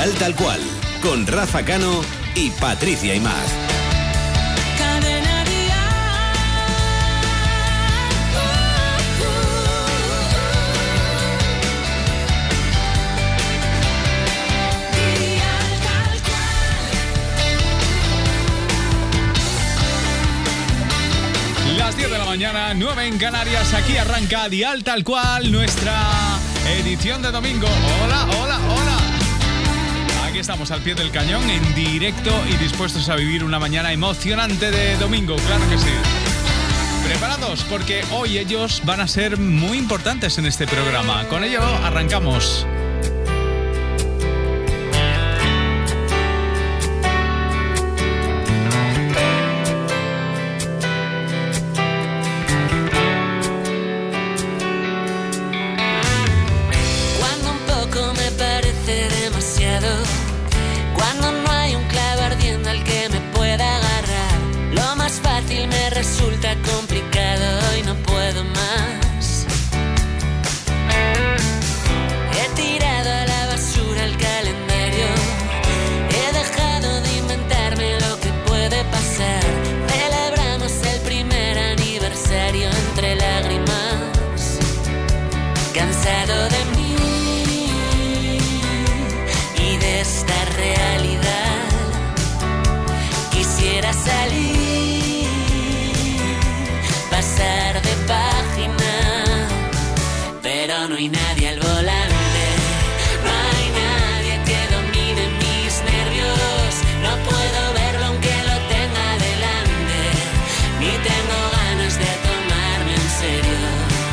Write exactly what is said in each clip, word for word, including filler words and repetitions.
Dial Tal Cual, con Rafa Cano y Patricia Imaz. Las diez de la mañana, nueve en Canarias. Aquí arranca Dial Tal Cual, nuestra edición de domingo. Hola, hola, hola. Aquí estamos al pie del cañón, en directo y dispuestos a vivir una mañana emocionante de domingo, claro que sí. ¿Preparados? Porque hoy ellos van a ser muy importantes en este programa. Con ello arrancamos. Resulta complicado y no puedo más. He tirado a la basura el calendario. He dejado de inventarme lo que puede pasar. Celebramos el primer aniversario entre lágrimas. Cansado de mí y de esta realidad. Quisiera salir, pasar de página, pero no hay nadie al volante, no hay nadie que domine mis nervios, no puedo verlo aunque lo tenga delante, ni tengo ganas de tomarme en serio.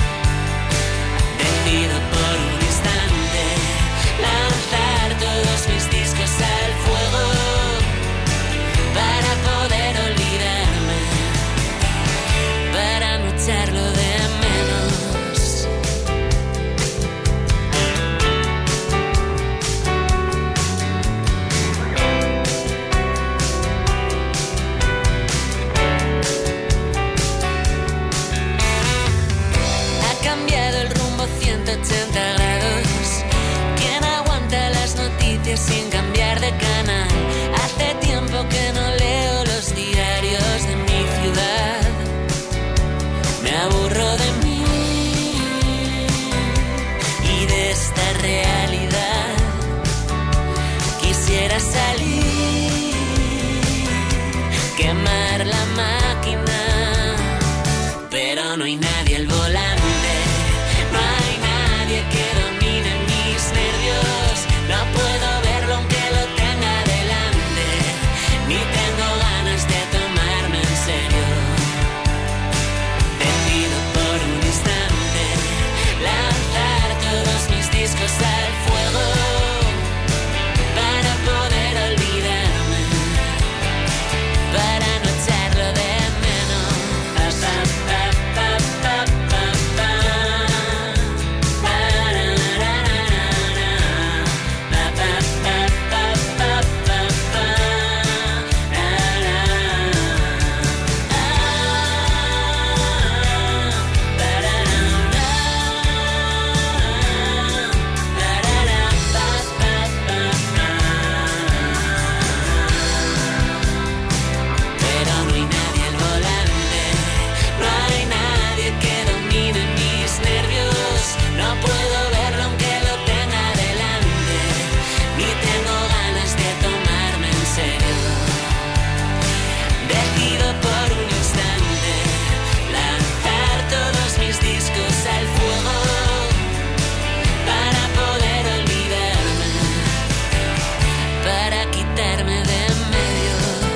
Decido por un instante lanzar todos mis discos al fuego para poder olvidarme, para no echarlo de menos. Ha cambiado el rumbo ciento ochenta grados. ¿Quién aguanta las noticias sin cambiar de canal? Hace tiempo que no leo los diarios de mi ciudad. Me aburro de mí y de esta realidad. Quisiera salir, quemar la máquina, pero no hay nadie al volante, no hay nadie que domine mis nervios, no puedo verlo aunque lo tenga delante, ni tengo ganas de tomarme en serio. Decido por un instante lanzar todos mis discos al fuego para poder olvidarme, para no echarlo de menos. Pa, pa, pa, pa, pa, pa. Pa, ra, ra, ra, ra. Pa, pa, pa, pa, pa, pa, pa. Ra, ra. Pero no hay nadie al volante, no hay nadie que domine mis nervios, no puedo verlo aunque lo tenga delante, ni tengo ganas de tomarme en serio. Decido por un instante lanzar todos mis discos al fuego para poder olvidarme, para quitarme de en medio.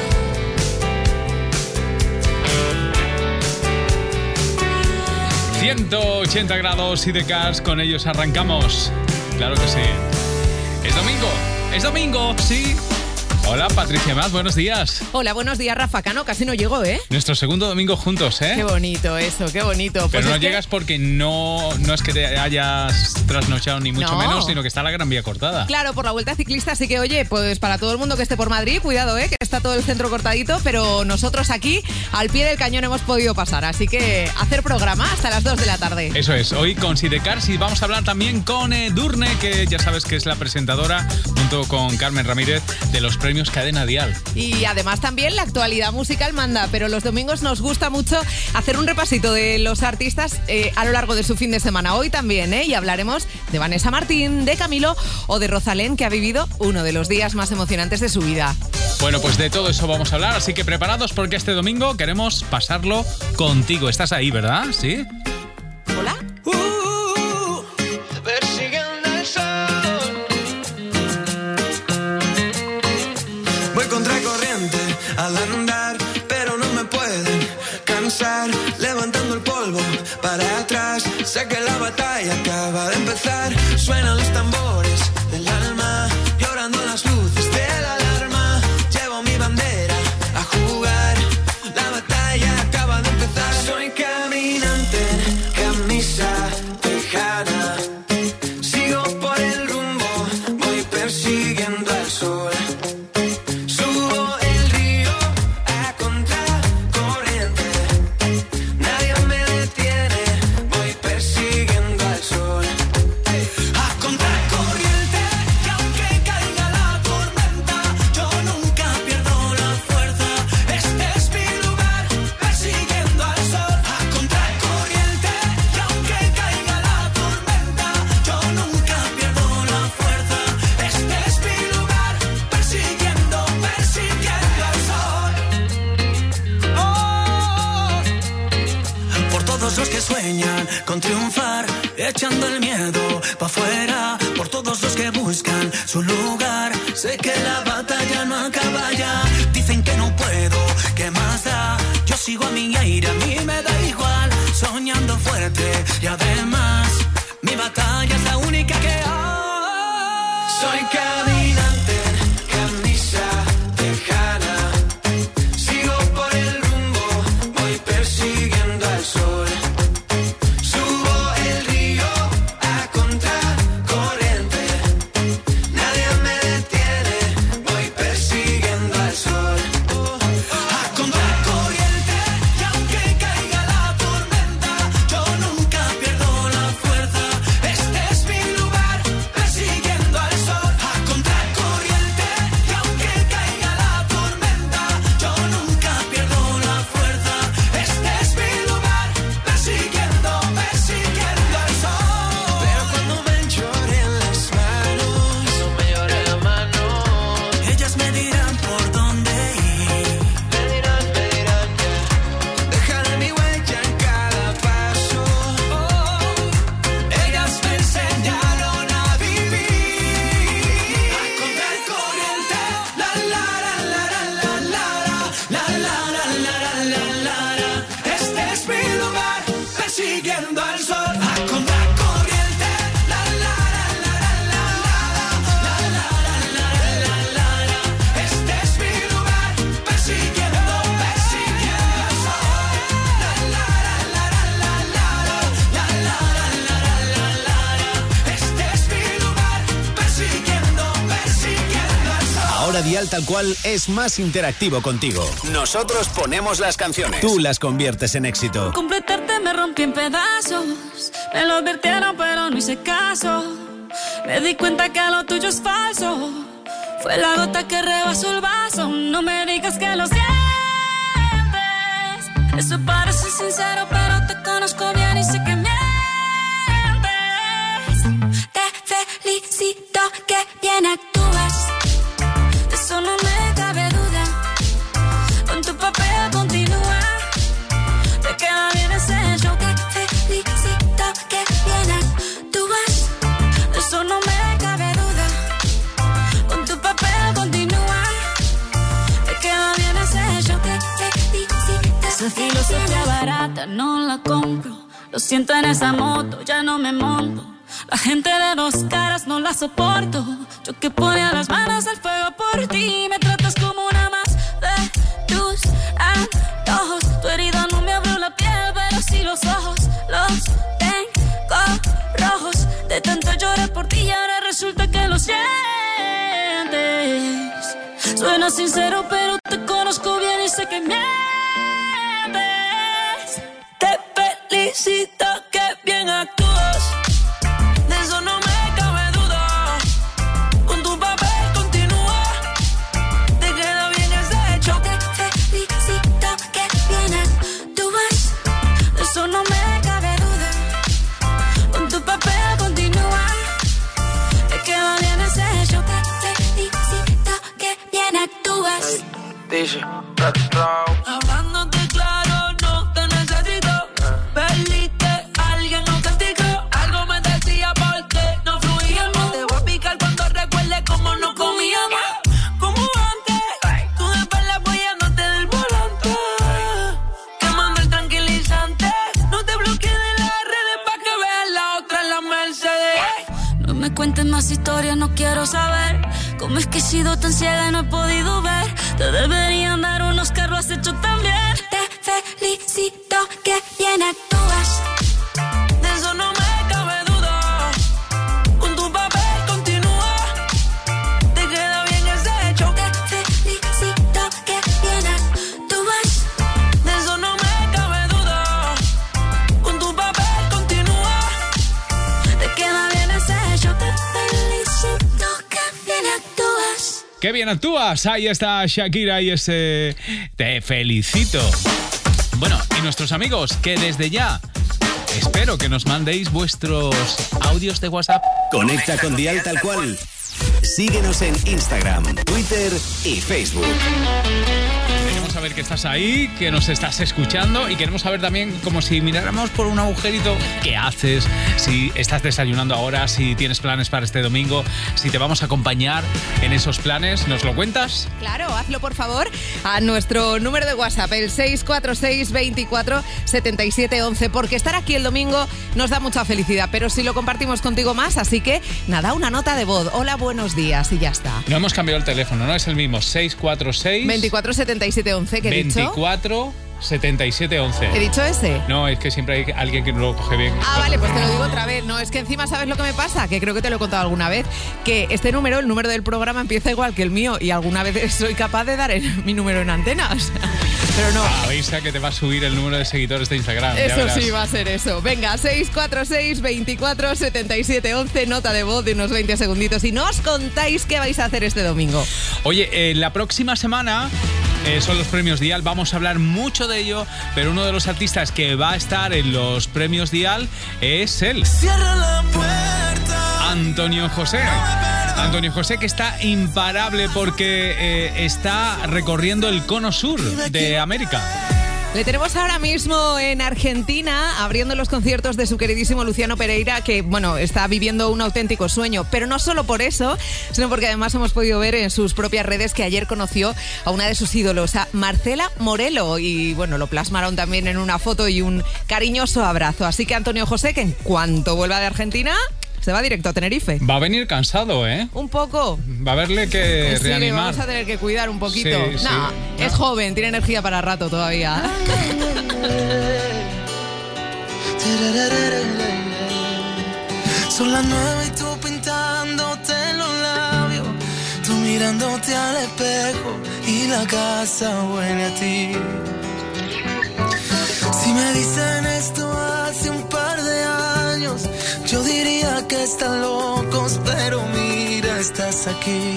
ciento ochenta grados y de gas, con ellos arrancamos. Claro que sí. Es domingo, es domingo, sí. Hola, Patricia Más, buenos días. Hola, buenos días, Rafa Cano. Casi no llego, ¿eh? Nuestro segundo domingo juntos, ¿eh? Qué bonito eso, qué bonito. Pero pues no es que... llegas porque no, no es que te hayas trasnochado ni mucho No. menos, sino que está la Gran Vía cortada. Claro, por la Vuelta Ciclista, así que oye, pues para todo el mundo que esté por Madrid, cuidado, ¿eh? Que está todo el centro cortadito, pero nosotros aquí, al pie del cañón, hemos podido pasar. Así que hacer programa hasta las dos de la tarde. Eso es, hoy con Sidecars y vamos a hablar también con Edurne, que ya sabes que es la presentadora, junto con Carmen Ramírez, de los premios Cadena Dial. Y además también la actualidad musical manda, pero los domingos nos gusta mucho hacer un repasito de los artistas eh, a lo largo de su fin de semana. Hoy también, ¿eh? Y hablaremos de Vanessa Martín, de Camilo o de Rosalén, que ha vivido uno de los días más emocionantes de su vida. Bueno, pues de todo eso vamos a hablar, así que preparados porque este domingo queremos pasarlo contigo. ¿Estás ahí, verdad? ¿Sí? ¿Hola? Al andar, pero no me pueden cansar, levantando el polvo para atrás. Sé que la batalla acaba de empezar. Suenan los tambores del alma, llorando las luces de la alarma. Llevo mi bandera a jugar, la batalla acaba de empezar. Soy caminante, camisa tejana, sigo por el rumbo, voy persiguiendo al sol. Con triunfar, echando el miedo pa' afuera, por todos los que buscan su lugar. Sé que la batalla no acaba ya. Dicen que no puedo, ¿qué más da? Yo sigo a mi aire, a mí me da igual. Soñando fuerte y además mi batalla es la única que hay. Soy caminante, camisa tejana, sigo por el rumbo, voy persiguiendo al sol. Dial Tal Cual es más interactivo contigo. Nosotros ponemos las canciones, tú las conviertes en éxito. Completarte me rompí en pedazos, me lo advirtieron pero no hice caso. Me di cuenta que lo tuyo es falso, fue la gota que rebasó el vaso. No me digas que lo sientes, eso parece sincero pero te conozco bien y sé que mientes. Te felicito que bien actúas, eso no me cabe duda. Con tu papel continúa, te queda bien ese show. Te felicito que bien actúas, eso no me cabe duda. Con tu papel continúa, te queda bien ese show. Te felicito. Esa filosofía barata no la compro, lo siento en esa moto, ya no me monto. La gente de dos caras no la soporto. Yo que ponía las manos al fuego por ti. Me tratas como una más de tus antojos. Tu herida no me abrió la piel, pero sí los ojos. Los tengo rojos. De tanto llorar por ti y ahora resulta que lo sientes. Suena sincero, pero te conozco bien y sé que mientes. Te felicito, que bien actúas. De eso no me cabe duda. Con tu papel continúa. Te queda bien ese hecho. Te felicito, que bien actúas. De eso no me cabe duda. Con tu papel continúa. Te queda bien ese hecho. Te felicito, que bien actúas. Dice, Hablándote claro, no te necesito. Perdiste a alguien auténtico. Algo me decía porque no fluíamos. Te voy a picar cuando recuerde cómo no comíamos. Como antes, tú de espalda apoyándote del volante. Quemando el tranquilizante. No te bloquees de las redes pa' que veas la otra en la Mercedes. No me cuentes más historias, no quiero saber. Cómo es que he sido tan ciega y no he podido ver. Te deberían dar unos Oscar, lo has hecho tan bien. Te felicito, que bien actúas. De eso no me cabe duda. Con tu papel continúa. Te queda bien ese hecho. Te felicito, que bien actúas. De eso no me cabe duda. Con tu papel continúa. Te queda bien ese hecho. Te felicito, que bien actúas. ¡Qué bien actúas! Ahí está Shakira y ese te felicito. Bueno, y nuestros amigos, que desde ya espero que nos mandéis vuestros audios de WhatsApp. Conecta con Dial Tal Cual. Síguenos en Instagram, Twitter y Facebook. Queremos saber que estás ahí, que nos estás escuchando y queremos saber también, como si miráramos por un agujerito, qué haces, si estás desayunando ahora, si tienes planes para este domingo, si te vamos a acompañar en esos planes. ¿Nos lo cuentas? Claro, hazlo por favor a nuestro número de WhatsApp, el seis cuatro seis, veinticuatro, setenta y siete, once, porque estar aquí el domingo nos da mucha felicidad, pero si lo compartimos contigo más, así que nada, una nota de voz. Hola, buenos días y ya está. No hemos cambiado el teléfono, ¿no? Es el mismo, seis cuatro seis, veinticuatro, setenta y siete, once, ¿qué he dicho? veinticuatro, setenta y siete, once. ¿He dicho ese? No, es que siempre hay alguien que no lo coge bien. Ah, vale, pues te lo digo otra vez. No, es que encima, ¿sabes lo que me pasa? Que creo que te lo he contado alguna vez. Que este número, el número del programa, empieza igual que el mío y alguna vez soy capaz de dar el- mi número en antena. O sea, pero no. Avisa que te va a subir el número de seguidores de Instagram. ya Eso verás. sí, va a ser eso. Venga, seis cuatro seis, veinticuatro, setenta y siete, once, nota de voz de unos veinte segunditos y nos contáis qué vais a hacer este domingo. Oye, eh, la próxima semana eh, son los premios Dial. Vamos a hablar mucho de ello, pero uno de los artistas que va a estar en los premios Dial es él. Cierra la puerta. Antonio José. Antonio José, que está imparable porque eh, está recorriendo el cono sur de América. Le tenemos ahora mismo en Argentina abriendo los conciertos de su queridísimo Luciano Pereira, que, bueno, está viviendo un auténtico sueño. Pero no solo por eso, sino porque además hemos podido ver en sus propias redes que ayer conoció a una de sus ídolos, a Marcela Morelo. Y, bueno, lo plasmaron también en una foto y un cariñoso abrazo. Así que Antonio José, que en cuanto vuelva de Argentina, se va directo a Tenerife. Va a venir cansado, ¿eh? Un poco. Va a haberle que Pues sí, le reanimar. vamos a tener que cuidar un poquito. Sí, sí. No, es joven, tiene energía para rato todavía. Son las nueve y tú pintándote los labios, tú mirándote al espejo y la casa huele a ti. Si me dicen esto hace un par de años, yo diría que están locos, pero mira, estás aquí.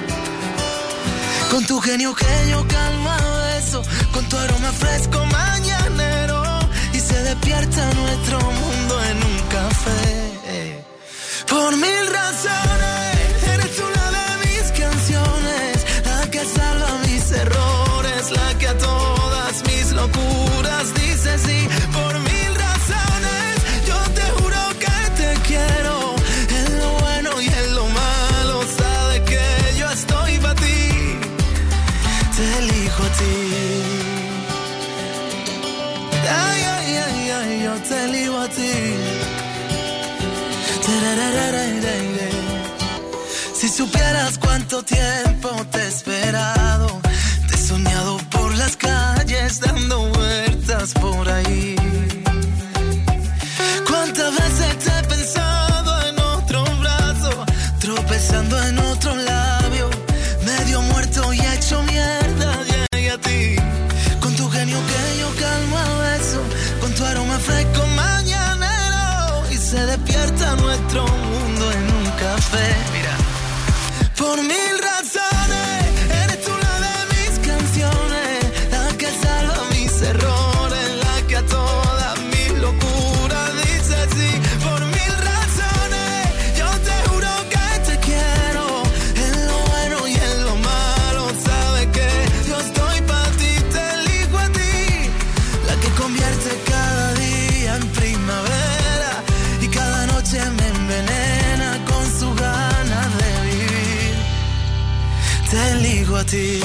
Con tu genio que yo calma beso, con tu aroma fresco mañanero, y se despierta nuestro mundo en un café. Por mil razones, eres una de mis canciones, la que salva mis errores, la que a todas mis locuras dice sí. Por mil razones, yo te juro que te quiero, en lo bueno y en lo malo, sabes que yo estoy para ti, te elijo a ti. Ay, ay, ay, ay, yo te elijo a ti. Si supieras cuánto tiempo te he esperado, te he soñado por las calles dando vueltas por ahí. Cuántas veces te he pensado en otro brazo, tropezando en otro labio, medio muerto y hecho mierda. Llegué a ti con tu genio que yo calmo a beso, con tu aroma fresco mañanero, y se despierta nuestro mundo en un café. Mira. Por mil razones, eres tú la de mis canciones, la que salva mis errores, la que a todas mis locuras dice sí. Por mil razones, yo te juro que te quiero, en lo bueno y en lo malo. Sabes que yo estoy para ti, te elijo a ti, la que convierte cada día en primavera y cada noche me envenena con su ganas de vivir. Te elijo a ti.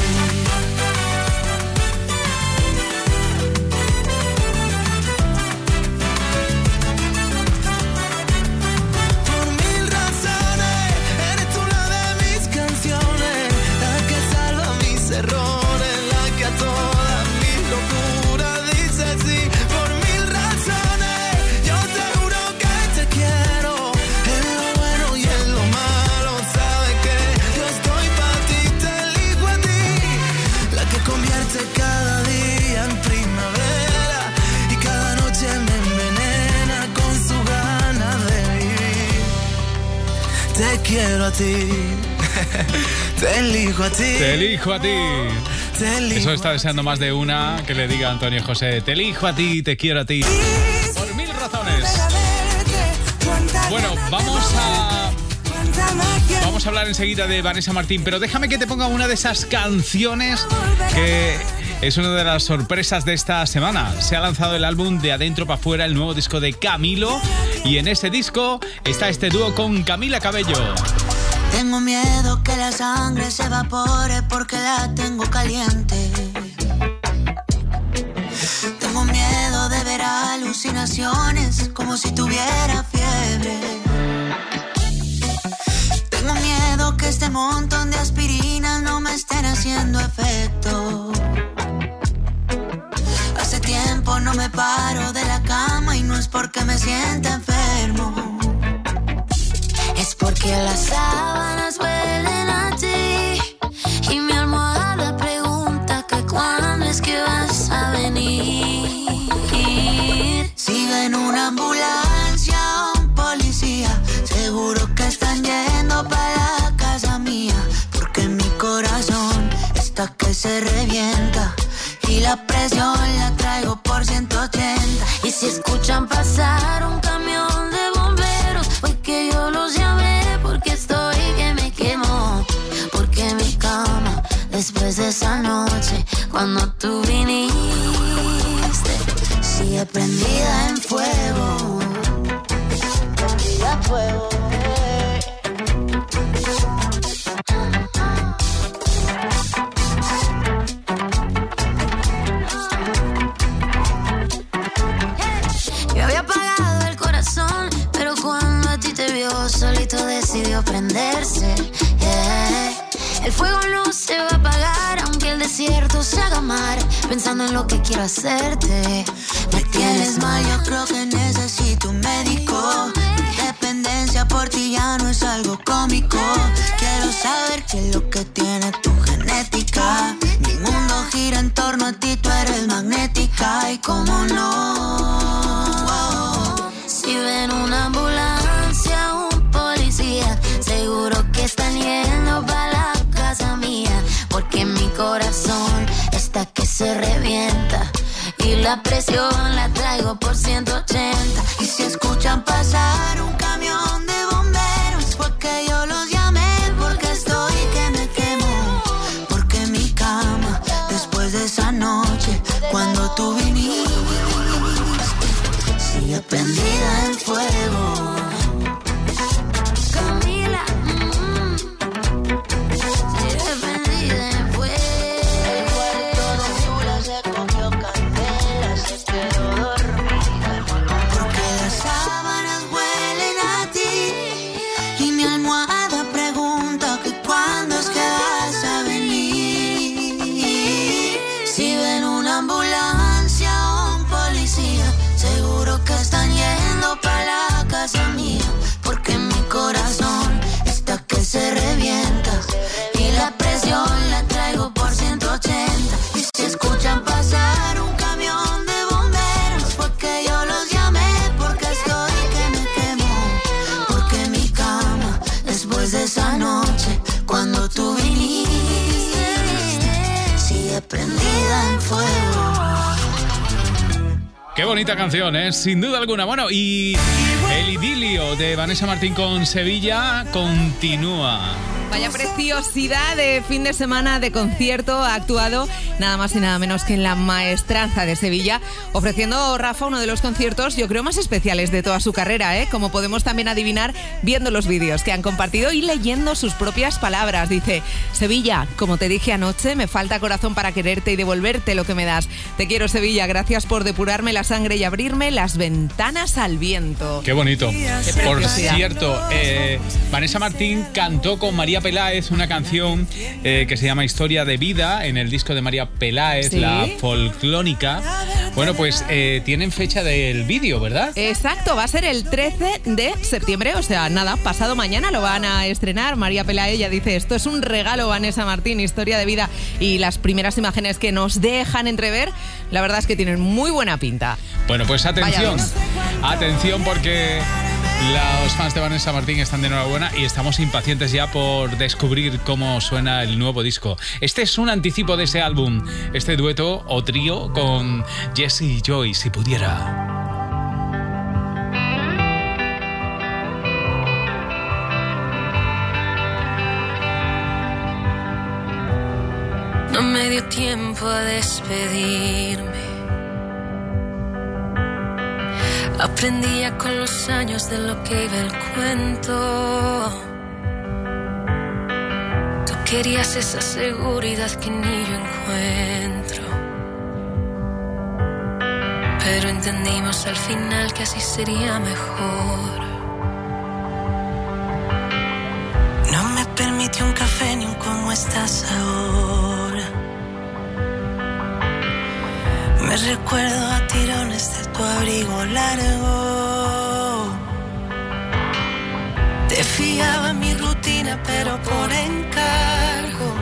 Por mil razones, eres tú la de mis canciones, la que salva mis errores, la que a todas mis locuras dice sí. Por mil razones, yo te juro que te quiero, en lo bueno y en lo malo. Sabes que yo estoy para ti, te elijo a ti, la que convierte cada día en primavera y cada noche me envenena con su ganas de vivir. Te quiero a ti, te elijo a ti, Te elijo a ti. te elijo. Eso está deseando más de una que le diga a Antonio José. Te elijo a ti, te quiero a ti. Por mil razones. Bueno, vamos a... Vamos a hablar enseguida de Vanessa Martín, pero déjame que te ponga una de esas canciones que es una de las sorpresas de esta semana. Se ha lanzado el álbum De Adentro para Afuera, el nuevo disco de Camilo, y en ese disco está este dúo con Camila Cabello. Tengo miedo que la sangre se evapore porque la tengo caliente. Tengo miedo de ver alucinaciones como si tuviera fiebre. Tengo miedo que este montón de aspirinas no me estén haciendo efecto. Hace tiempo no me paro de la cama y no es porque me sienta enfermo. Es porque las sábanas huelen a ti y mi almohada pregunta que cuándo es que vas a venir. Sigue en una ambulancia un policía, seguro que están yendo para la casa mía, porque mi corazón está que se revienta y la presión la traigo por ciento ochenta. Y si escuchan pasar un camión de bomberos, fue que yo los llamé porque estoy que me quemo, porque mi cama después de esa noche cuando tú viniste sigue prendida en fuego, prendida en fuego. Solito decidió prenderse, yeah. El fuego no se va a apagar aunque el desierto se haga mar, pensando en lo que quiero hacerte. Me tienes mal, yo creo que necesito un médico. Mi dependencia por ti ya no es algo cómico. Quiero saber qué es lo que tiene tu genética. Mi mundo gira en torno a ti, tú eres magnética. Y cómo no, wow. Si ven una ambulancia, un policía, seguro que están yendo para la casa mía, porque mi corazón está que se revienta y la presión la traigo por ciento ochenta. Y si escuchan pasar un camión de bomberos, fue que yo los llamé porque estoy que me quemo, porque mi cama después de esa noche cuando tú viniste sigue prendida en fuego. Camila, mm, sigue prendida en fuego. El cuarto de Chula se comió candela, se quedó dormida, porque las sábanas huelen a ti Qué bonita canción, ¿eh? Sin duda alguna. Bueno, y el idilio de Vanessa Martín con Sevilla continúa. Vaya preciosidad de fin de semana de concierto. Ha actuado nada más y nada menos que en la Maestranza de Sevilla, ofreciendo, Rafa, uno de los conciertos, yo creo, más especiales de toda su carrera, ¿eh? Como podemos también adivinar viendo los vídeos que han compartido y leyendo sus propias palabras. Dice: Sevilla, como te dije anoche, me falta corazón para quererte y devolverte lo que me das. Te quiero, Sevilla, gracias por depurarme la sangre y abrirme las ventanas al viento. Qué bonito. Qué Por preciosidad. cierto, eh, Vanessa Martín cantó con María Peláez una canción eh, que se llama Historia de Vida en el disco de María Peláez, Sí. la folclónica. Bueno, pues eh, tienen fecha del vídeo, ¿verdad? Exacto, va a ser el trece de septiembre, o sea, nada, pasado mañana lo van a estrenar. María Peláez ya dice: esto es un regalo, Vanessa Martín, Historia de Vida. Y las primeras imágenes que nos dejan entrever, la verdad es que tienen muy buena pinta. Bueno, pues atención, Vaya atención porque los fans de Vanessa Martín están de enhorabuena y estamos impacientes ya por descubrir cómo suena el nuevo disco. Este es un anticipo de ese álbum, este dueto o trío con Jessie y Joy, si pudiera. No me dio tiempo a despedirme. Aprendía con los años de lo que iba el cuento. Tú querías esa seguridad que ni yo encuentro. Pero entendimos al final que así sería mejor. No me permitió un café ni un cómo estás ahora. Me recuerdo a tirones de tu abrigo largo. Te fiaba en mi rutina, pero por encargo.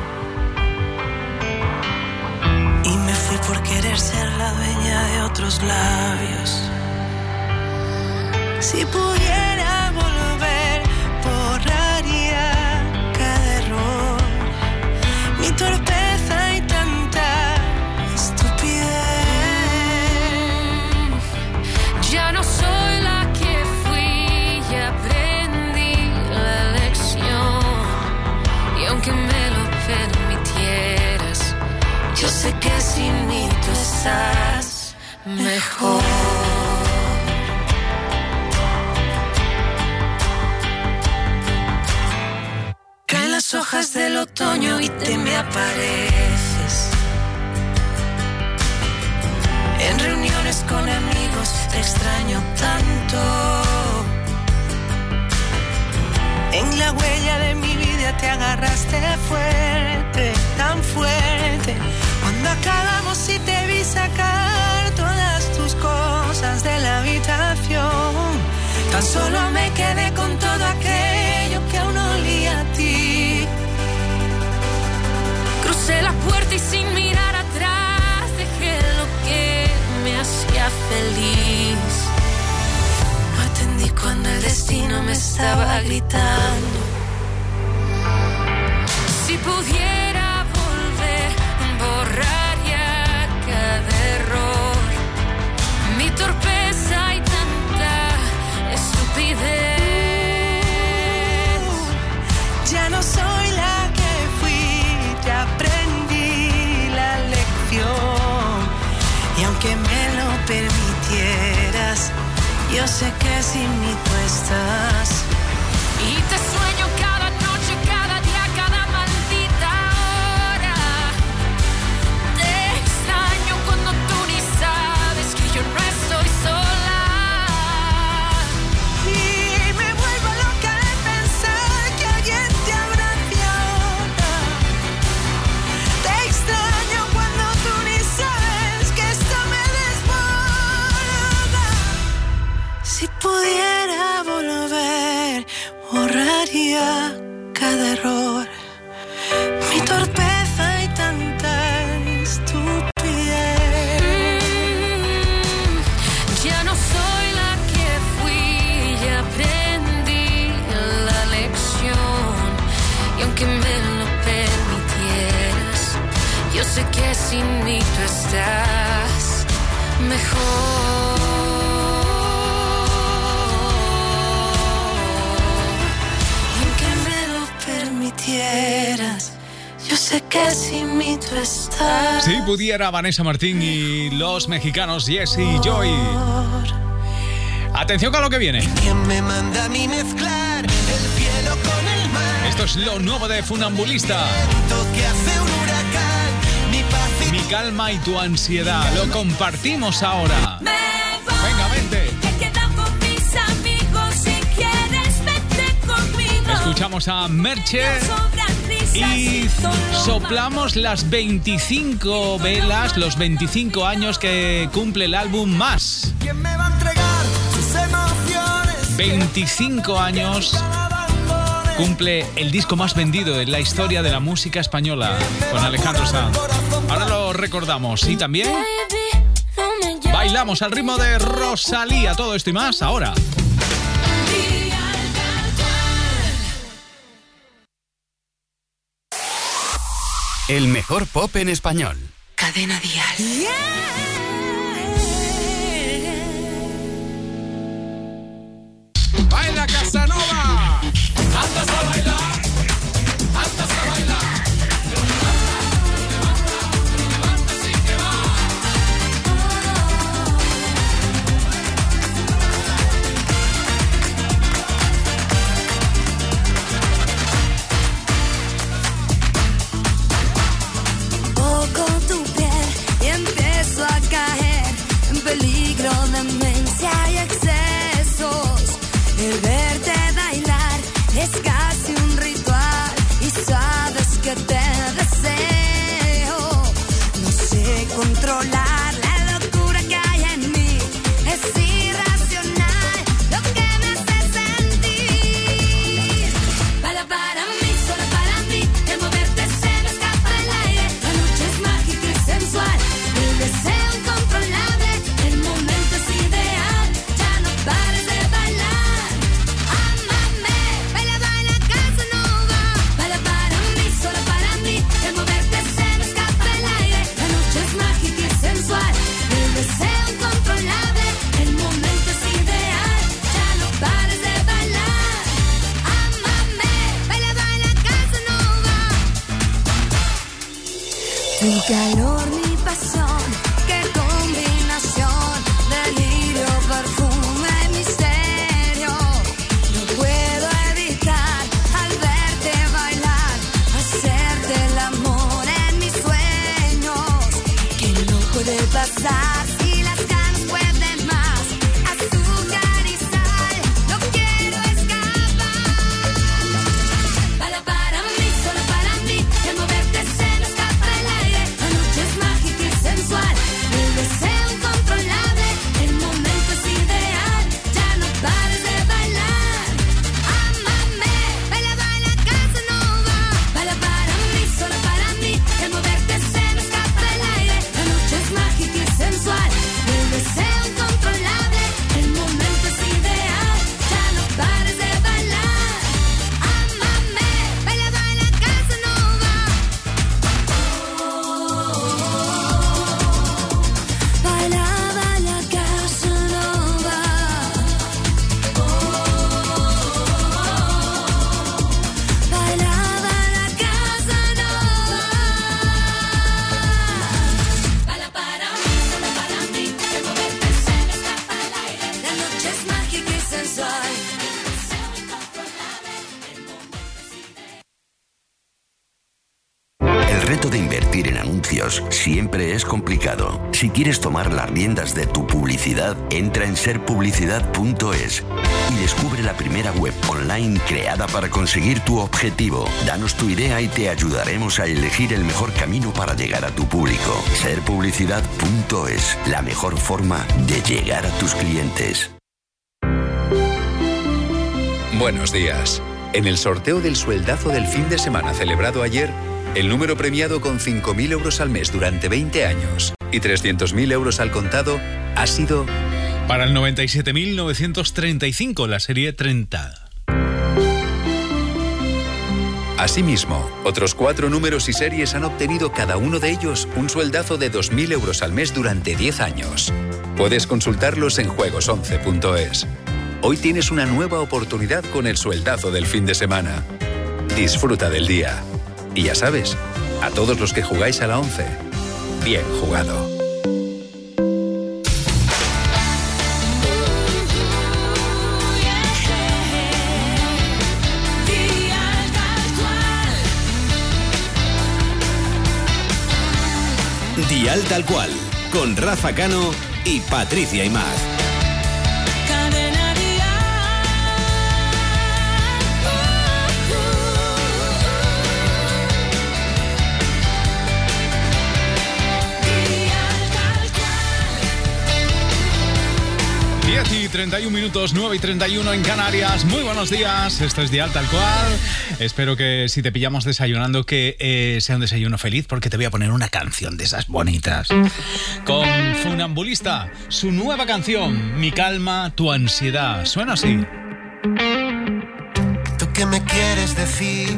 Y me fui por querer ser la dueña de otros labios. Si pudiera volver, borraría cada error. Mi torpeza y tanta estupidez. Ya no soy la que fui y aprendí la lección. Y aunque me lo permitieras, yo sé que sin mí tú estás mejor. Caen las hojas del otoño y te me apareces. En reuniones con amigos te extraño tanto. En la huella de mi vida te agarraste fuerte, tan fuerte. Cuando acabamos y te vi sacar todas tus cosas de la habitación, tan solo me quedé con todo aquello que aún olía a ti. Crucé la puerta y sin mirar atrás dejé lo que me hacía feliz. No atendí cuando el destino me estaba gritando. Si pudiera volver, borraría cada error. Mi torpeza y tanta estupidez. Ya no soy la que fui, ya aprendí la lección. Y aunque me lo permitieras, yo sé que sin mí tú estás. Y te sueño cada noche, cada día, cada maldita hora. Te extraño cuando tú ni sabes que yo no estoy sola. Y me vuelvo loca de pensar que alguien te abrace ahora. Te extraño cuando tú ni sabes que esto me desborda. Si pudiera volver, borraría cada error. Mi torpeza y tanta estupidez. Ya no soy la que fui y aprendí la lección. Y aunque me lo permitieras, yo sé que sin mí tú estás mejor. Aunque me lo permitieras, yo sé que sin mí tú estás. Si pudiera, Vanessa Martín y los mexicanos Jesse y Joy. Atención con lo que viene. ¿Quién me manda a mí mezclar el cielo con el mar? Esto es lo nuevo de Funambulista. Que hace un huracán, mi paz y Mi calma y tu ansiedad. Lo compartimos ahora. Me voy, Venga, vente. que he quedado con mis amigos. Si quieres, vete conmigo. Escuchamos a Merche Me sobran risas y solo soplamos las veinticinco velas, los veinticinco años que cumple el álbum Más. ¿quién me va a entregar sus emociones? veinticinco años cumple el disco más vendido en la historia de la música española con Alejandro Sanz. Ahora lo recordamos y también Baby, no me llames. bailamos al ritmo de Rosalía. Todo esto y más ahora. El mejor pop en español. Cadena Dial. ¡Baila Casanova! Toco tu piel y empiezo a caer en peligro, demencia y excesos. El verte bailar es casi un ritual y sabes que te deseo. No sé controlar la locura que hay en mí. Es irracional lo que me hace sentir. Baila para mí, solo para mí. El moverte se me escapa el aire. La noche es mágica y sensual. El deseo incontrolable. El momento es ideal. Ya no pares de bailar. Ámame. Baila, baila, Casanova. Baila para mí, solo para mí. El moverte se me escapa el aire. La noche es mágica y sensual. El deseo incontrolable. El momento es ideal. Ya no pares de bailar. Ámame. Baila, baila, Casanova. Tu calor, mi pasión, qué combinación, delirio, perfume, misterio. No puedo evitar al verte bailar, hacerte el amor en mis sueños. Que no puede pasar si las ganas pueden más. Azúcar y sal, no quiero escapar. Baila para mí, solo para mí. El moverte se me escapa el aire. La noche es mágica y sensual. El deseo incontrolable. El momento es ideal. Ya no pares de bailar. Ámame. Baila, baila, Casanova. Baila para mí, solo para mí. El moverte se me escapa el aire. La noche es mágica y sensual. El deseo incontrolable. El momento es ideal. Ya no pares de bailar. Ámame. Baila, baila, Casanova. Baila, baila, Casanova. Baila, baila, Casanova. Baila para mí, solo para mí. El moverte se me escapa el aire. La noche es mágica y sensual. El deseo incontrolable. El momento es ideal. El reto de invertir en anuncios siempre es complicado. Si quieres tomar las riendas de tu publicidad, entra en ser publicidad punto es y descubre la primera web online creada para conseguir tu objetivo. Danos tu idea y te ayudaremos a elegir el mejor camino para llegar a tu público. ser publicidad punto es, la mejor forma de llegar a tus clientes. Buenos días. En el sorteo del sueldazo del fin de semana celebrado ayer, el número premiado con cinco mil euros al mes durante veinte años y trescientos mil euros al contado ha sido... Para el noventa y siete mil novecientos treinta y cinco, la serie treinta. Asimismo, otros cuatro números y series han obtenido cada uno de ellos un sueldazo de dos mil euros al mes durante diez años. Puedes consultarlos en juegos once punto es. Hoy tienes una nueva oportunidad con el sueldazo del fin de semana. Disfruta del día. Y ya sabes, a todos los que jugáis a la once, bien jugado. Dial Tal Cual, con Rafa Cano y Patricia Imaz. Cadena Dial. Dial Tal Cual. diez y treinta y un minutos, nueve y treinta y uno en Canarias. Muy buenos días, esto es Dial Tal Cual. Espero que si te pillamos desayunando que eh, sea un desayuno feliz, porque te voy a poner una canción de esas bonitas. Con Funambulista, su nueva canción, Mi calma, tu ansiedad. Suena así. ¿Tú qué me quieres decir?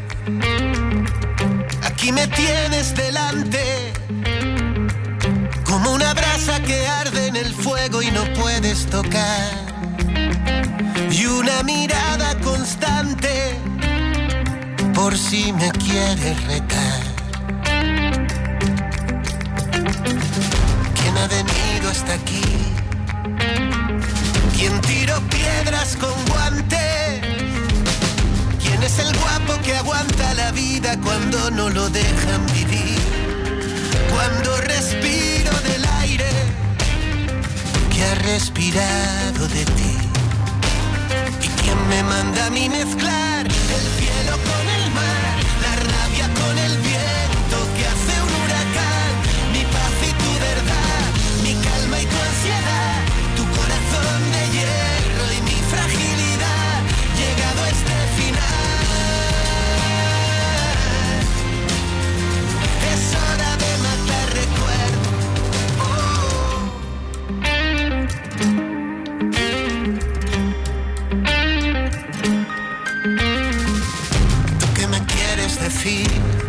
Aquí me tienes delante, como una brasa que arde en el fuego y no puedes tocar, y una mirada constante por si me quieres retar. ¿Quién ha venido hasta aquí? ¿Quién tiró piedras con guante? ¿Quién es el guapo que aguanta la vida cuando no lo dejan vivir? Cuando respiro del aire que ha respirado de ti. ¿Y quién me manda a mí mezclar el cielo con el mar, la rabia con el viento que hace un huracán? Mi paz y tu verdad, mi calma y tu ansiedad, tu corazón de hierro y mi fragilidad. Llegado a este final, es hora de matar recuerdos. Decir,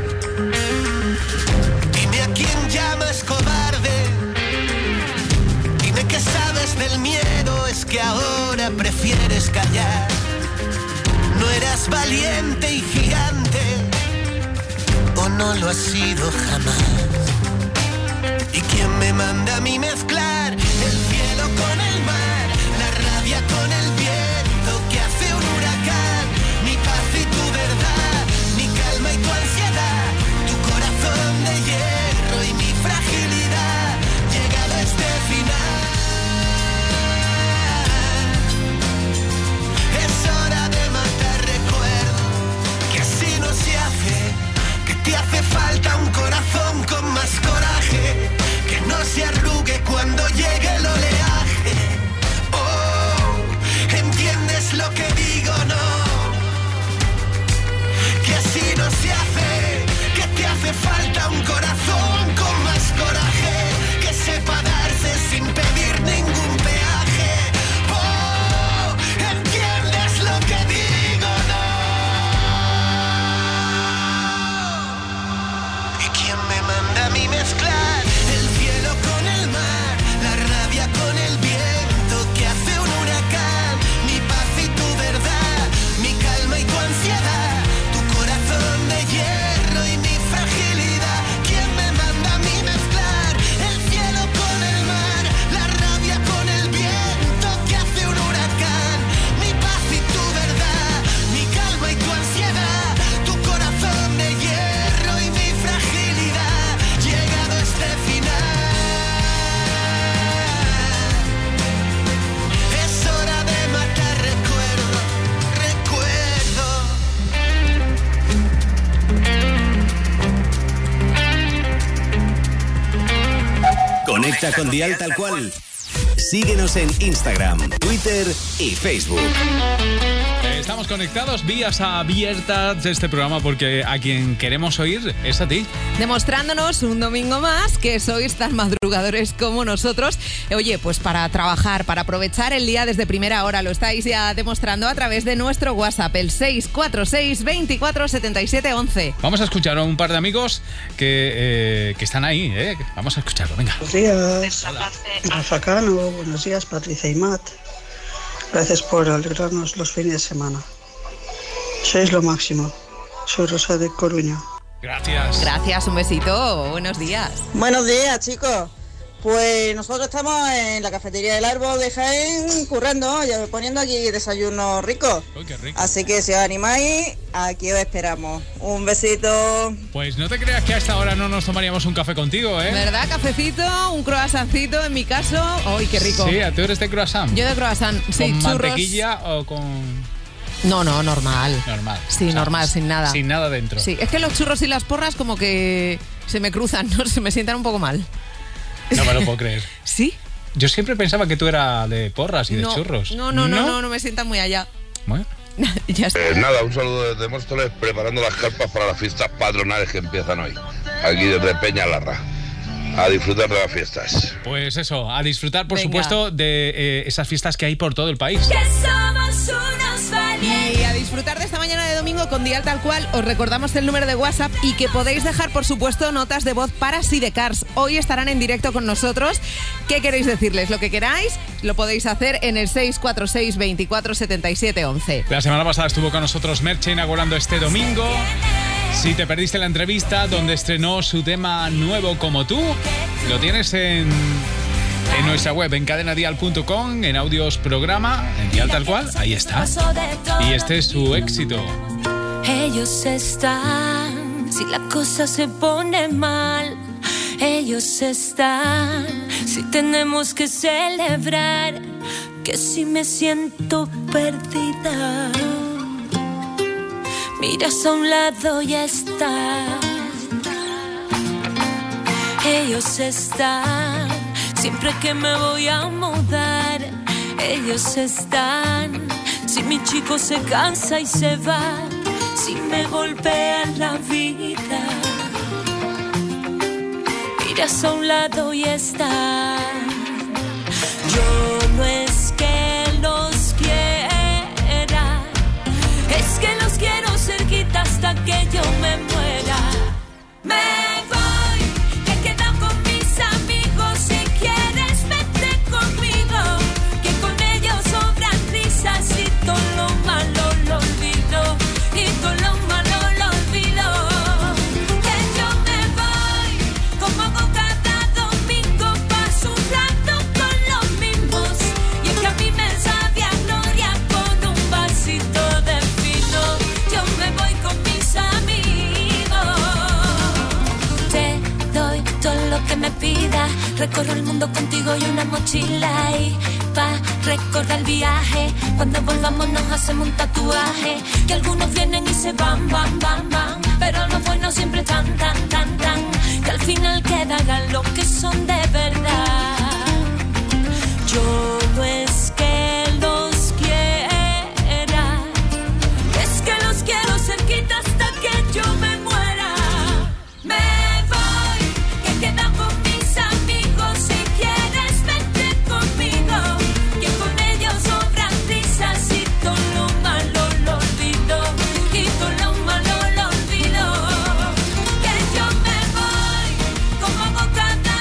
dime a quién llamas cobarde, dime que sabes del miedo, es que ahora prefieres callar. No eras valiente y gigante, o no lo has sido jamás. ¿Y quién me manda a mí mezclar el cielo con el mar, la rabia con el viento que hace un huracán? Mi paz y tu verdad, mi calma y tu ansiedad, tu corazón de hierro y mi fragilidad. Llegado a este final, es hora de matar recuerdos, que así no se hace, que te hace falta un corazón con más coraje, que no se arrugue cuando llegue el oleaje. Oh, ¿entiendes lo que digo? No, que así no se hace, que te hace falta un corazón con más coraje, que sepa darse sin pedir ningún peaje. Oh, ¿entiendes lo que digo? No. ¿Y quién me manda a mí mezclar el cielo con el mar, la rabia con el viento que hace un huracán? Mi paz y tu verdad, mi calma y tu ansiedad, tu corazón de hierro y mi fragilidad. ¿Quién me manda a mí mezclar el cielo con el mar, la rabia con el viento que hace un huracán? Mi paz y tu verdad, mi calma y tu ansiedad, tu corazón de hierro y mi fragilidad. Llegado a este final, es hora de matar recuerdo, recuerdo. Conecta con Dial Tal Cual. Síguenos en Instagram, Twitter y Facebook. estamos conectados, vías abiertas de este programa, porque a quien queremos oír es a ti. Demostrándonos un domingo más que sois tan madrugadores como nosotros. Oye, pues para trabajar, para aprovechar el día desde primera hora, lo estáis ya demostrando a través de nuestro WhatsApp, el seis cuatro seis, veinticuatro, setenta y siete, once. Vamos a escuchar a un par de amigos que, eh, que están ahí, ¿eh? Vamos a escucharlo, venga. Buenos días, Rafa Cano, buenos días, Patricia y Matt. Gracias por alegrarnos los fines de semana. Sois lo máximo. Soy Rosa de Coruña. Gracias. Gracias, un besito. Buenos días. Buenos días, chicos. Pues nosotros estamos en la cafetería del Árbol de Jaén currando, ya poniendo aquí desayunos ricos. Uy, qué rico. Así que si os animáis, aquí os esperamos. Un besito. Pues no te creas que a esta hora no nos tomaríamos un café contigo, ¿eh? ¿Verdad? Cafecito, un croissantcito en mi caso. ¡Ay, qué rico! Sí, ¿tú eres de croissant? Yo de croissant, sí, ¿Con churros. mantequilla o con...? No, no, normal. Normal. Sí, O sea, normal, sin nada. Sin nada dentro. Sí, es que los churros y las porras como que se me cruzan, ¿no? Se me sientan un poco mal. No me lo puedo creer. ¿Sí? Yo siempre pensaba que tú eras de porras y de no, churros. No, no, no, no, no, no me sientan muy allá. Bueno. Ya está. Eh, nada, un saludo desde Móstoles, preparando las carpas para las fiestas patronales que empiezan hoy. Aquí desde Peñalarra. A disfrutar de las fiestas. Pues eso, a disfrutar, por Venga. supuesto, de eh, esas fiestas que hay por todo el país. Que somos unos valientes. Y a disfrutar de esta mañana de domingo con Dial Tal Cual. Os recordamos el número de WhatsApp y que podéis dejar, por supuesto, notas de voz para Sidecars. Hoy estarán en directo con nosotros. ¿Qué queréis decirles? Lo que queráis, lo podéis hacer en el seis cuatro seis, veinticuatro, setenta y siete, once. La semana pasada estuvo con nosotros Merche inaugurando este domingo. Si te perdiste la entrevista donde estrenó su tema nuevo Como tú, lo tienes en, en nuestra web, en cadena dial punto com, en audios programa, en Dial Tal Cual, ahí está. Y este es su éxito. Ellos están, si la cosa se pone mal. Ellos están, si tenemos que celebrar. Que si me siento perdida, miras a un lado y está. Ellos están, siempre que me voy a mudar. Ellos están, si mi chico se cansa y se va. Si me golpea la vida, miras a un lado y está. Yo no es que los quiera, es que los quiero cerquita hasta que yo me muera. Me voy, que quedo con mis amigos. Si quieres vete conmigo, que con ellos sobran risas. Y todo lo malo lo olvido, y todo lo malo lo olvido. Que yo me voy, como hago cada domingo. Paso un rato con los mismos, y es que a mí me sabe a gloria con un vasito de vino. Yo me voy con mis amigos. Te doy todo lo que me pidas. Recorro el mundo contigo y una mochila. Y pa' recordar el viaje, cuando volvamos nos hacemos un tatuaje. Que algunos vienen y se van, van, van, van. Pero los buenos siempre están, tan, tan, tan. Que al final quedarán los que son de verdad. Yo no es que los quiera, es que los quiero cerquita hasta que yo me muera. Me voy, que quedan con mis amigos. Si quieres vete conmigo, que con ellos sobran risas. Y todo lo malo lo olvido, y todo lo malo lo olvido. Que yo me voy, como hago cada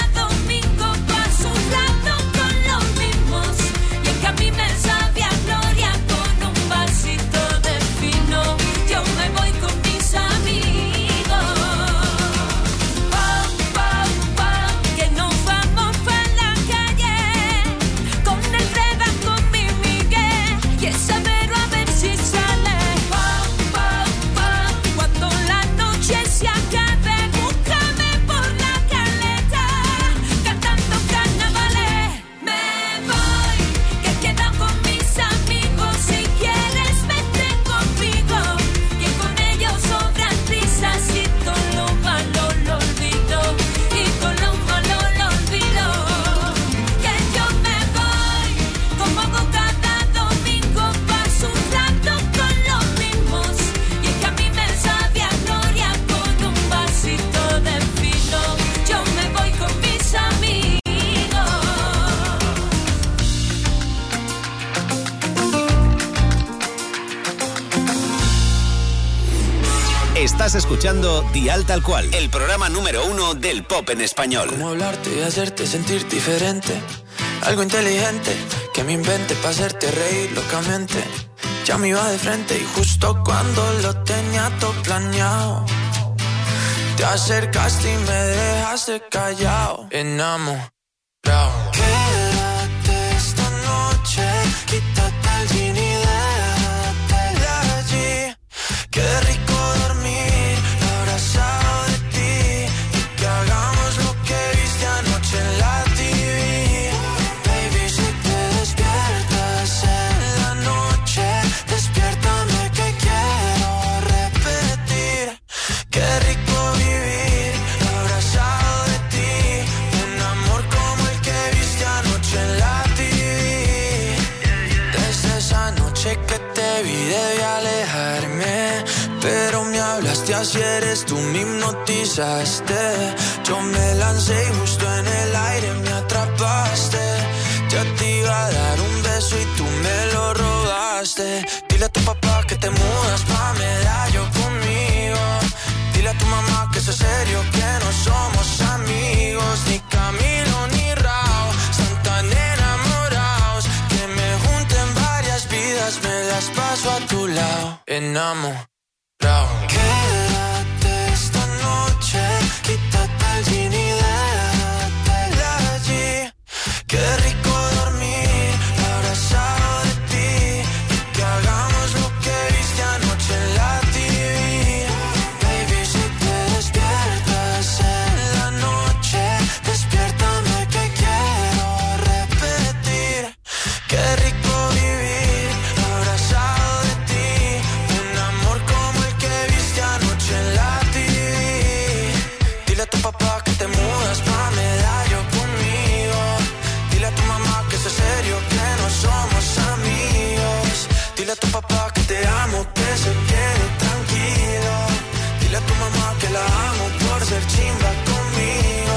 Estás escuchando Dial Tal Cual, el programa número uno del pop en español. Cómo hablarte y hacerte sentir diferente. Algo inteligente que me invente para hacerte reír locamente. Ya me iba de frente y justo cuando lo tenía todo planeado, te acercaste y me dejaste callado, enamorado. Quédate esta noche, quítate el jean y déjate de allí. Qué rico dormir abrazado de ti y que hagamos lo que viste anoche en la T V. Baby, si te despiertas en la noche, despiértame que quiero repetir. Qué rico vivir abrazado de ti, un amor como el que viste anoche en la T V. Desde esa noche que te vi debí alejarme, pero me hablaste así, eres tú, me hipnotizaste. Yo me lancé y justo en el aire me atrapaste. Ya te iba a dar un beso y tú me lo robaste. Dile a tu papá que te mudas pa' Medallo conmigo. Dile a tu mamá que eso es serio, que no somos amigos, ni Camilo ni Rao, están tan enamorados que me junten varias vidas, me las paso a tu lado, enamorado. Quédate esta noche, quítate el jean y déjate de allí. Qué rico dormir abrazado de ti y que hagamos lo que viste anoche en la T V. Baby, si te despiertas en la noche, despiértame que quiero repetir. Qué rico vivir abrazado de ti, un amor como el que viste anoche en la T V. Dile a tu papá que te mudas pa' Medallo conmigo. Dile a tu mamá que eso es serio, que no somos amigos. Dile a tu papá que te amo, que se quede tranquilo. Dile a tu mamá que la amo por ser chimba conmigo.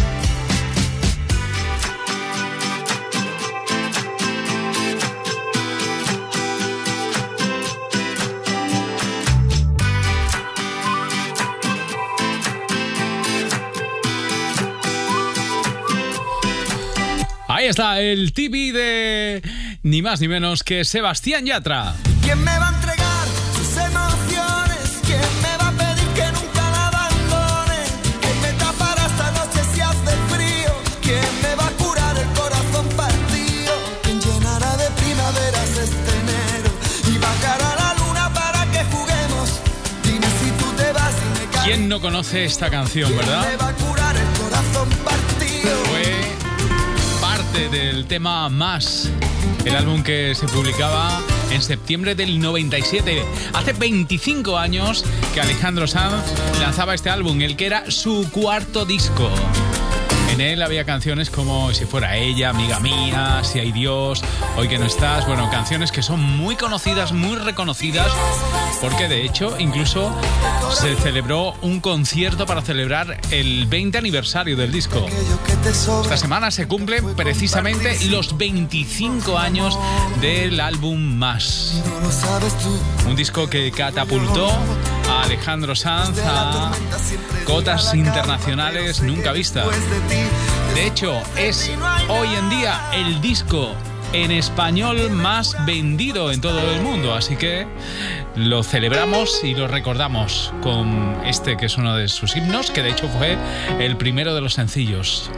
Ahí está el T V de ni más ni menos que Sebastián Yatra. ¿Quién me va a entregar sus emociones? ¿Quién me va a pedir que nunca la abandone? ¿Quién me tapará esta noche si hace frío? ¿Quién me va a curar el corazón partido? ¿Quién llenará de primaveras este enero? Y bajará la luna para que juguemos. Dime si tú te vas y me caes. ¿Quién no conoce esta canción, verdad? ¿Quién me va a curar el corazón partido? Fue parte del tema Más, el álbum que se publicaba en septiembre del noventa y siete. Hace veinticinco años que Alejandro Sanz lanzaba este álbum, el que era su cuarto disco. En él había canciones como Si fuera ella, Amiga mía, Si hay Dios, Hoy que no estás. Bueno, canciones que son muy conocidas, muy reconocidas, porque de hecho incluso se celebró un concierto para celebrar el veinte aniversario del disco. Esta semana se cumplen precisamente los veinticinco años del álbum Más. Un disco que catapultó a Alejandro Sanz a cotas internacionales nunca vistas. De hecho, es hoy en día el disco en español más vendido en todo el mundo, así que lo celebramos y lo recordamos con este que es uno de sus himnos, que de hecho fue el primero de los sencillos.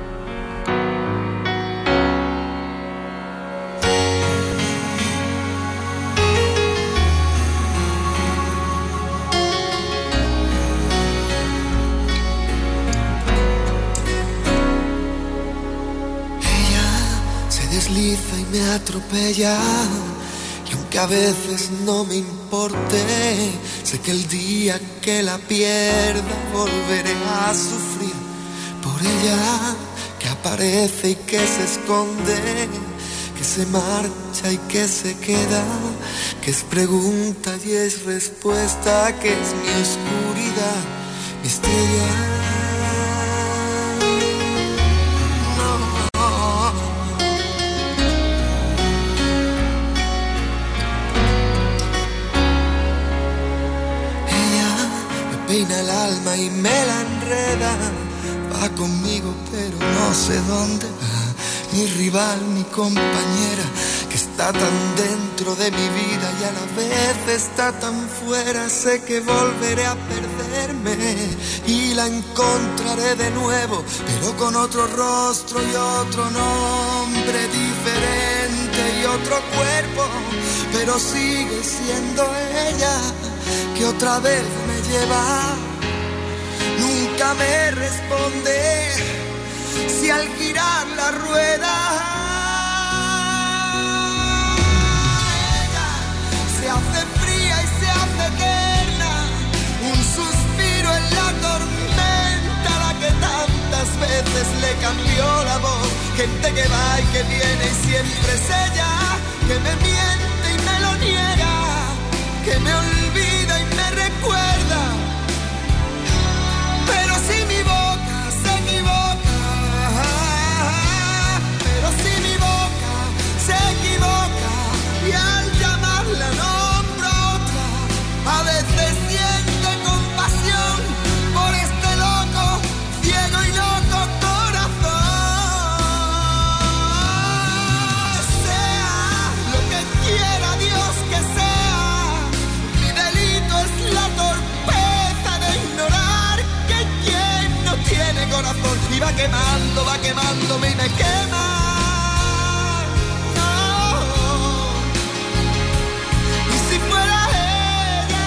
Desliza y me atropella, y aunque a veces no me importe, sé que el día que la pierda volveré a sufrir por ella, que aparece y que se esconde, que se marcha y que se queda, que es pregunta y es respuesta, que es mi oscuridad, mi estrella. alma y me la enreda. Va conmigo pero no sé dónde va. Mi rival, mi compañera, que está tan dentro de mi vida y a la vez está tan fuera. Sé que volveré a perderme y la encontraré de nuevo, pero con otro rostro y otro nombre diferente y otro cuerpo, pero sigue siendo ella que otra vez me lleva. Nunca me responde si al girar la rueda ella se hace fría y se hace eterna, un suspiro en la tormenta, la que tantas veces le cambió la voz. Gente que va y que viene y siempre es ella, que me miente y me lo niega, que me olvida y me recuerda. Pero si mi boca se equivoca, pero si mi boca se equivoca y al llamarla nombro a otra, a veces siente compasión por este loco, ciego y loco corazón. Sea lo que quiera Dios que sea, mi delito es la torpeza de ignorar que quien no tiene corazón y va quemando, va quemándome y me quema. No. Y si fuera ella,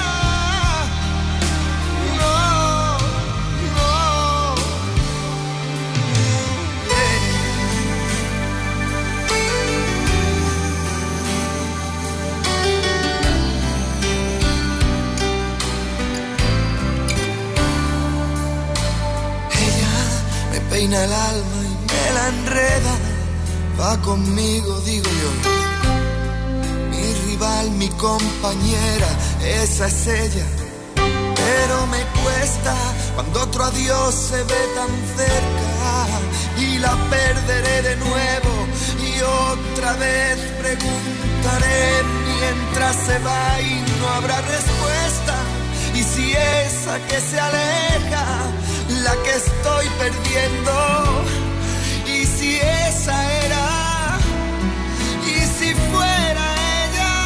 no, no. Ella me peina el alma y me la enreda, va conmigo, digo yo. Mi rival, mi compañera, esa es ella. Pero me cuesta cuando otro adiós se ve tan cerca y la perderé de nuevo y otra vez preguntaré mientras se va y no habrá respuesta. Y si esa que se aleja, la que estoy perdiendo, y si esa era, y si fuera ella,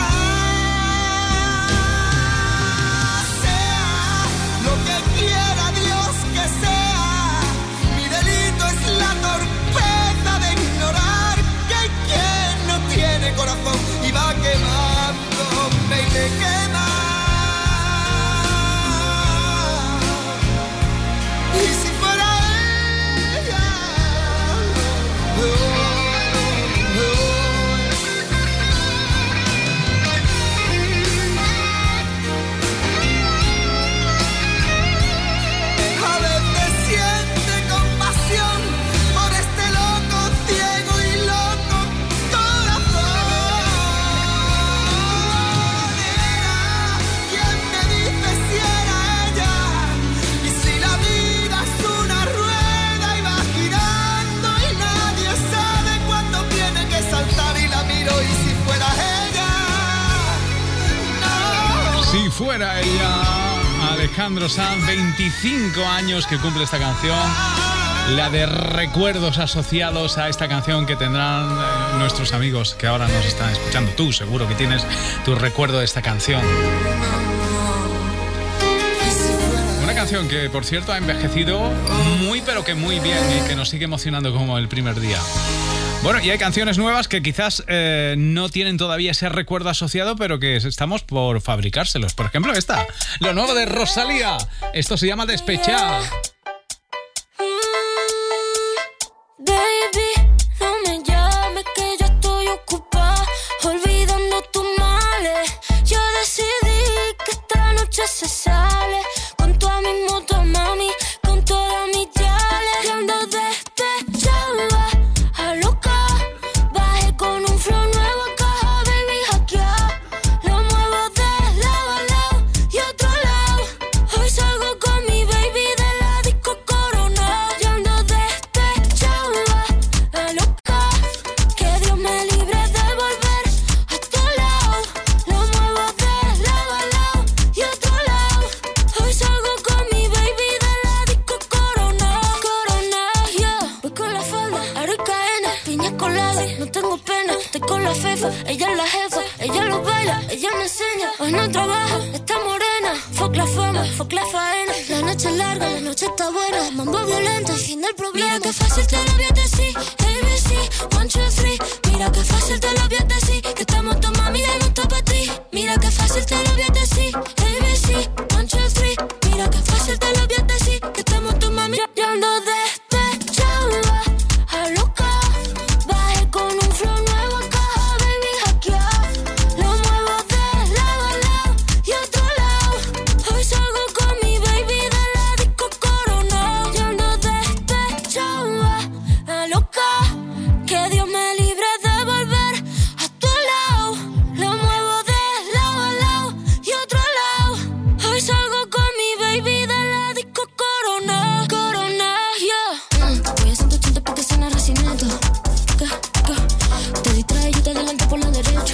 sea lo que quiera Dios que sea, mi delito es la torpeza de ignorar que quien no tiene corazón y va quemándome y me quema. Y si fuera ella, oh, oh, oh. A veces siente compasión por este loco, ciego y loco corazón. Era quien me dice si era ella, y si la vida es una rueda y va girando y nadie sabe cuándo tiene que saltar, y la miro y si fuera ella, no. Si fuera ella, Alejandro Sanz, veinticinco años que cumple esta canción, la de recuerdos asociados a esta canción que tendrán eh, nuestros amigos que ahora nos están escuchando. Tú seguro que tienes tu recuerdo de esta canción. Una canción que, por cierto, ha envejecido muy pero que muy bien y que nos sigue emocionando como el primer día. Bueno, y hay canciones nuevas que quizás eh, no tienen todavía ese recuerdo asociado, pero que estamos por fabricárselos. Por ejemplo, esta, lo nuevo de Rosalía. Esto se llama Despechá. Baby, no me llames que yo estoy ocupada, olvidando tus males. Yo decidí que esta noche se sale con toda mi moto, mami, con todas mis yales. Yo ando despechada, a loca, bajé con un flow nuevo a caja, baby, hackear. Lo muevo de lado a lado y otro lado. Hoy salgo con mi baby de la discoteca. tengo pena. Estoy con la fefa, ella es la jefa. Ella lo baila, ella me enseña. Hoy no trabaja, está morena. Fuck la fama, fuck la faena. La noche es larga, la noche está buena. Mambo violento, el fin del problema. Mira que fácil te lo voy a decir. A B C, one, two, three. Mira que fácil te lo voy a decir. Que estamos tu mami, ya no está para ti. Mira que fácil te lo voy a decir. A B C, one, two, three. Mira que fácil te lo voy a decir. Que estamos tu mami, ya ando despechada. A loca, bajé con un flow nuevo a caja, baby, hackear. Lo muevo de lado a lado y otro lado. Hoy salgo con mi baby de la disco Corona. Yo ando despechada, a loca. Que Dios me libre de volver a tu lado. Lo muevo de lado a lado y otro lado. Hoy salgo con mi baby de la disco Corona. Corona, yeah. Mm, voy a ciento ochenta porque suena Resident Evil. ¿Qué? ¿Qué? Te distrae, yo te adelanto por la derecha.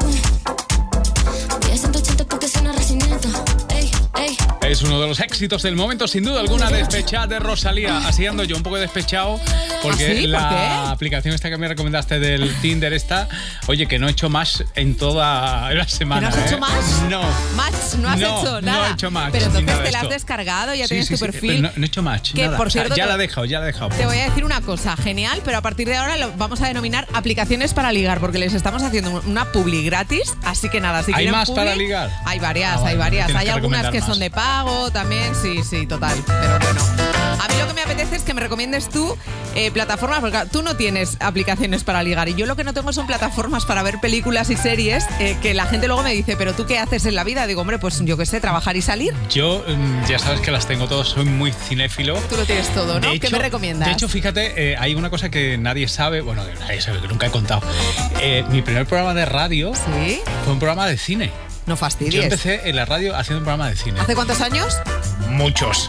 Mm. Voy a ciento ochenta porque suena Resident Evil. Ey, ey. Es uno de los éxitos del momento, sin duda alguna, Despechada de Rosalía. Así ando yo un poco despechado porque ¿Ah, sí? ¿Por la qué? aplicación esta que me recomendaste del Tinder esta, oye, que no he hecho más en toda la semana. ¿Que no has hecho ¿eh? más? No. Match, no has No, hecho no nada. he hecho match, Pero ni entonces nada te de la has esto. descargado, ya Sí, tienes sí, tu sí, perfil. pero no, no he hecho match. Que, nada. por O sea, cierto, ya te- la he dejado, ya la he dejado. Te voy a decir una cosa, genial, pero a partir de ahora lo vamos a denominar aplicaciones para ligar, porque les estamos haciendo una publi gratis, así que nada, si ¿Hay quieren más publi, para ligar? Hay varias, Ah, vale, hay varias. tienes Hay que algunas recomendar que más. son de pago también, sí, sí, total. Pero bueno, a mí lo que me apetece es que me recomiendes tú eh, plataformas, porque claro, tú no tienes aplicaciones para ligar y yo lo que no tengo son plataformas para ver películas y series eh, que la gente luego me dice, pero ¿tú qué haces en la vida? Digo, hombre, pues yo qué sé, trabajar y salir. Yo, mm, ya sabes que las tengo todas, soy muy cinéfilo. Tú lo tienes todo, ¿no? De ¿Qué hecho- me recomiendas? De hecho, fíjate, eh, hay una cosa que nadie sabe, bueno, que nadie sabe, que nunca he contado. Eh, mi primer programa de radio ¿Sí? fue un programa de cine. No fastidies. Yo empecé en la radio haciendo un programa de cine. ¿Hace cuántos años? Muchos.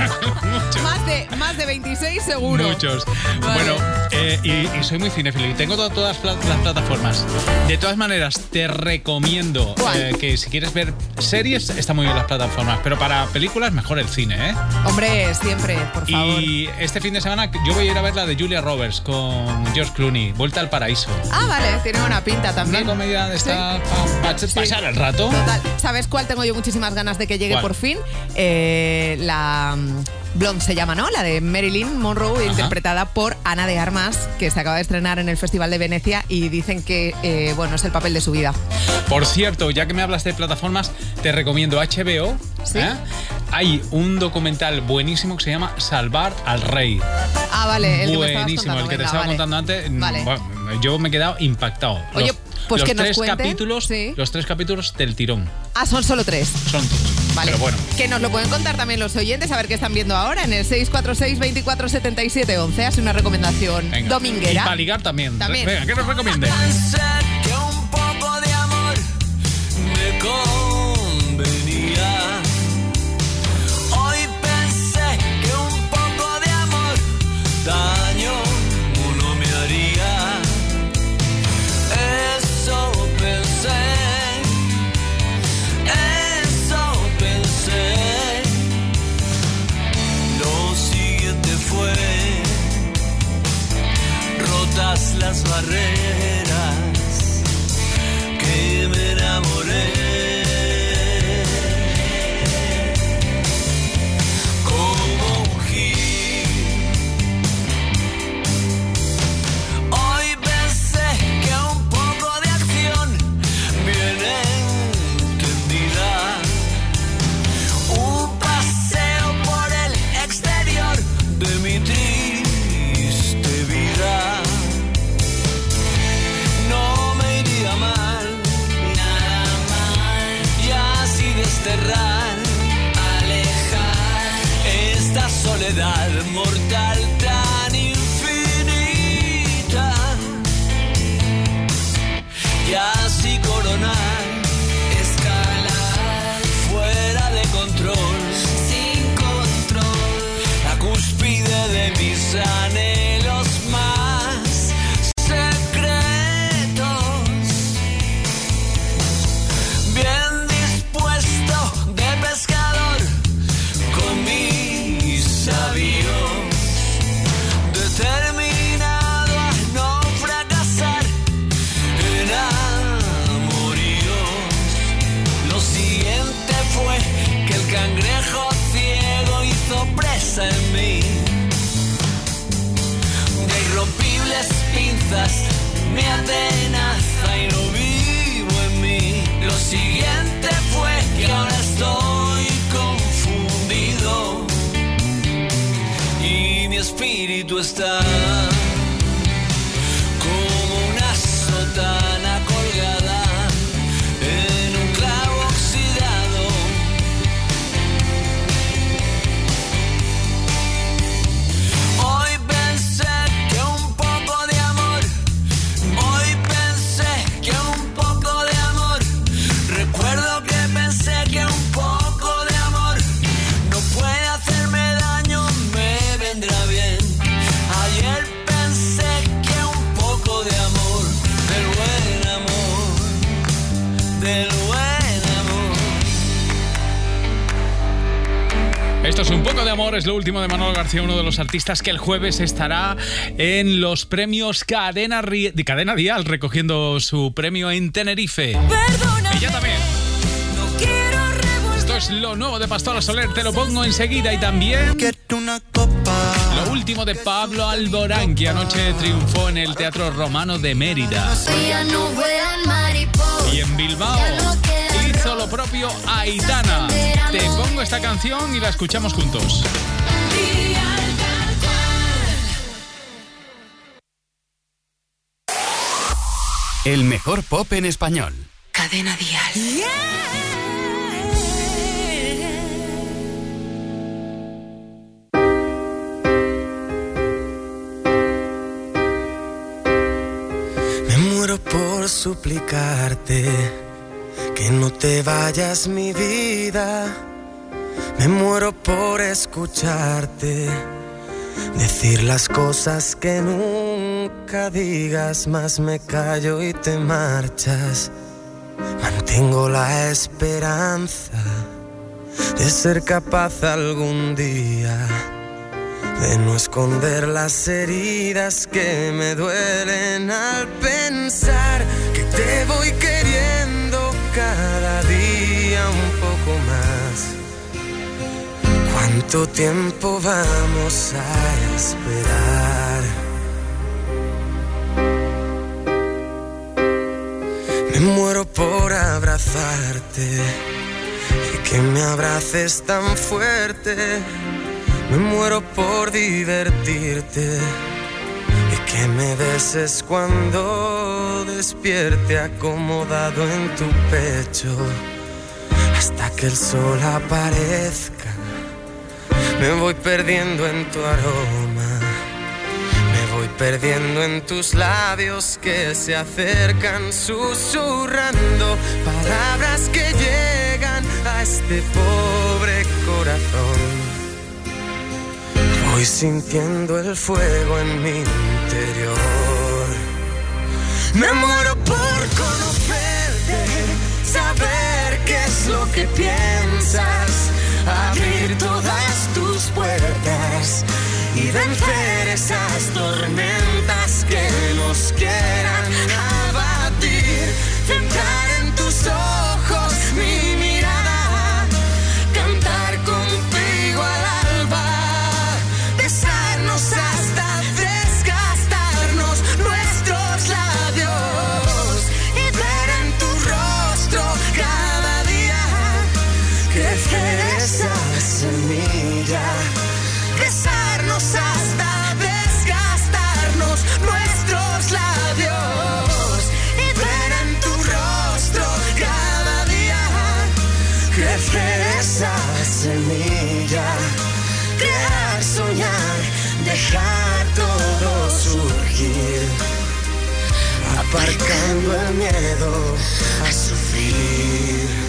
Más de, más de veintiséis seguro. Muchos. Vale. Bueno, eh, y, y soy muy cinéfilo y tengo to- todas pla- las plataformas. De todas maneras, te recomiendo eh, que si quieres ver series, está muy bien las plataformas, pero para películas, mejor el cine, ¿eh? Hombre, siempre, por favor. Y este fin de semana yo voy a ir a ver la de Julia Roberts con George Clooney, Vuelta al Paraíso. Ah, vale, tiene buena pinta también. Una comedia de esta Sí. para pasar el rato. Total. ¿Sabes cuál tengo yo muchísimas ganas de que llegue ¿Cuál? por fin? Eh, la mm, Blonde se llama, ¿no? La de Marilyn Monroe, interpretada por Ana de Armas, que se acaba de estrenar en el Festival de Venecia y dicen que, eh, bueno, es el papel de su vida. Por cierto, ya que me hablas de plataformas, te recomiendo H B O. ¿Sí? ¿eh? Hay un documental buenísimo que se llama Salvar al Rey. Ah, vale, el que me estabas Buenísimo, contando, el que te venga, estaba vale. contando antes. Vale. Bueno, yo me he quedado impactado. Oye, los, pues los que nos tres cuenten, capítulos, sí. los tres capítulos del tirón. Ah, son solo tres. Son todos. Vale. Pero bueno. Que nos lo pueden contar también los oyentes, a ver qué están viendo ahora en el seis cuatro seis, veinticuatro setenta y siete once. Hace una recomendación Venga. dominguera. Y para ligar también. También. Venga, ¿qué nos recomiende? Pensé que un poco de amor me convenía. Hoy pensé que un poco de amor daño no me haría. Eso pensé, eso pensé. Lo siguiente fue rotas las barreras que me enamoré. Como un gil. Hoy pensé que un poco de acción bien entendida. Un paseo por el exterior de mi triste vida. No me iría mal, nada mal. Y así desterrar, alejar esta soledad mortal tan infinita. Y así coronar, escalar, fuera de control, sin control, la cúspide de mis anhelos más secretos. Bien dispuesto de pescador con mis sabios Esto es Un poco de amor, es lo último de Manolo García, uno de los artistas que el jueves estará en los premios Cadena, Ri- de Cadena Dial, recogiendo su premio en Tenerife. Perdóname, Ella también. no quiero revolver. Esto es lo nuevo de Pastora Soler, te lo pongo enseguida. Y también lo último de Pablo Alborán, que anoche triunfó en el Teatro Romano de Mérida. Ya no vuelan mariposas. Y en Bilbao hizo lo propio Aitana. Te pongo esta canción y la escuchamos juntos. El mejor pop en español. Cadena Dial. Me muero por suplicarte que no te vayas, mi vida. Me muero por escucharte decir las cosas que nunca digas, más me callo y te marchas. Mantengo la esperanza de ser capaz algún día de no esconder las heridas que me duelen al pensar que te voy queriendo cada día un poco más. ¿Cuánto tiempo vamos a esperar? Me muero por abrazarte y que me abraces tan fuerte. Me muero por divertirte y que me beses cuando despierte acomodado en tu pecho hasta que el sol aparezca. Me voy perdiendo en tu aroma, me voy perdiendo en tus labios que se acercan susurrando palabras que llegan a este pobre corazón. Voy sintiendo el fuego en mi interior. Me muero por conocerte, saber qué es lo que piensas, abrir todas tus puertas y vencer esas tormentas que nos quieran abatir. Centrar en tus ojos mi mirada, cantar contigo al alba, besarnos hasta desgastarnos nuestros labios y ver en tu rostro cada día crecer esa semilla, besarnos hasta desgastarnos nuestros labios y ver en tu rostro cada día crecer esa semilla, crear, soñar, dejar todo surgir, aparcando el miedo a sufrir.